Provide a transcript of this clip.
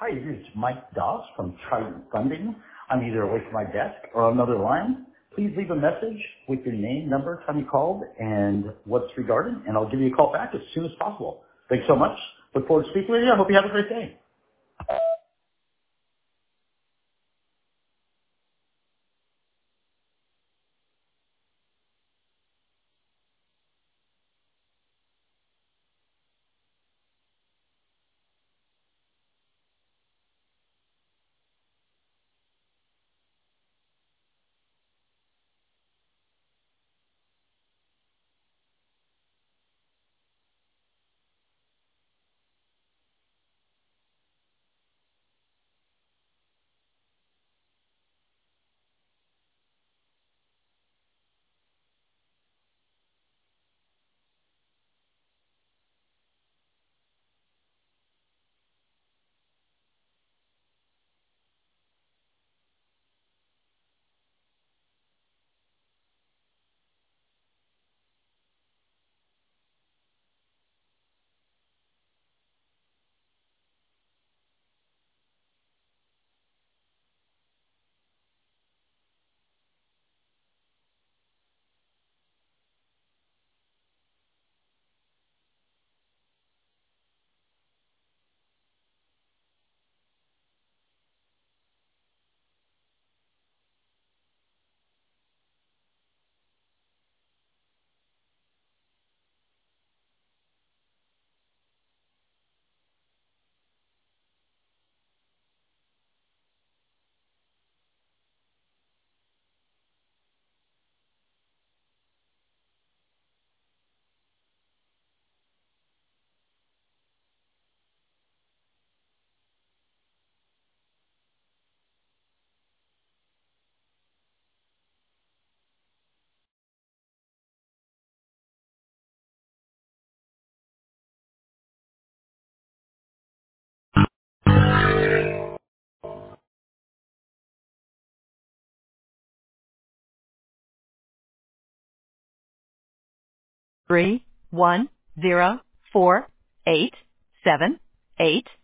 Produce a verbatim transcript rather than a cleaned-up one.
Hi, this is Mike Doss from Trident Funding. I'm either away from my desk or on another line. Please leave a message with your name, number, time you called, and what's regarding, and I'll give you a call back as soon as possible. Thanks so much. Look forward to speaking with you. I hope you have a great day. three one zero four eight seven eight